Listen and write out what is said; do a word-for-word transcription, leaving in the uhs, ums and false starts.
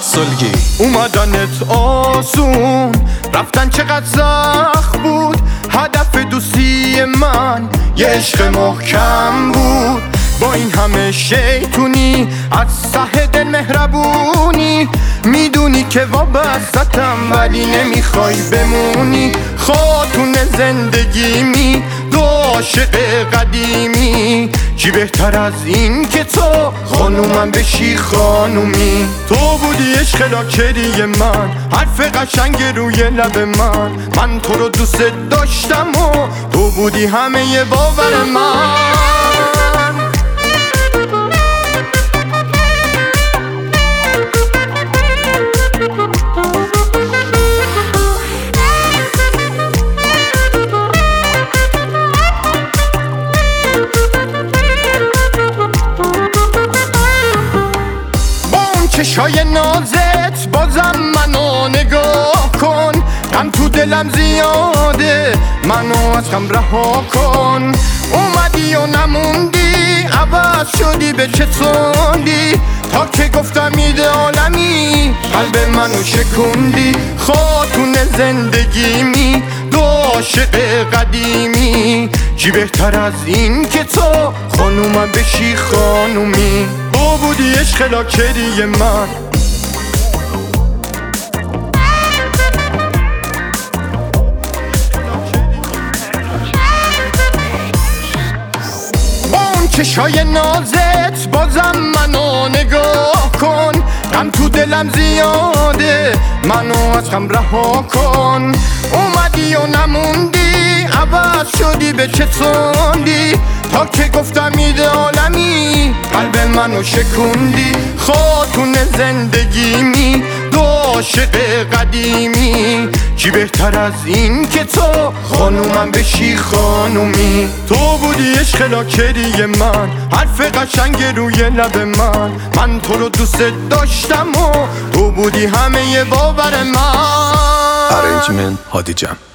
سلگی. اومدنت آسون، رفتن چقدر سخت بود. هدف دوستی من یه عشق محکم بود. با این همه شیطونی از ته دل مهربونی، میدونی که وابستم ولی نمیخوای بمونی. خاتون زندگیمی، دو عاشق قدیمی، چی بهتر از این که تو خانومم بشی خانومی. تو بودی عشق لاکری من، حرف قشنگ روی لب من. من تو رو دوست داشتم و تو بودی همه باور من. چشای نازت بازم منو نگاه کن. غم تو دلم زیاده، منو از غم رها کن. اومدی و نموندی، عوض شدی به چسوندی. تا که گفتم ایدئالمی، قلب منو شکوندی. خاتون زندگیمی، دو عاشق قدیمی، چی بهتر از این که تو خانومم بشی خانومی. تو بودی عشق لاکری من، با اون چشای نازت بازم منو نگاه کن. غم تو دلم زیاده، منو از غم رها کن. اومدی و نموندی، عوض شدی به چسوندی. تا که گفتم ایدئالمی، قلب منو شکوندی. خاتون زندگیمی، دو عاشق قدیمی، چی بهتر از این که تو خانومم بشی خانومی. تو بودی عشق لاکری من، حرف قشنگ روی لب من. من تو رو دوست داشتم و تو بودی همه باور من. ارنجمنت هادی جان.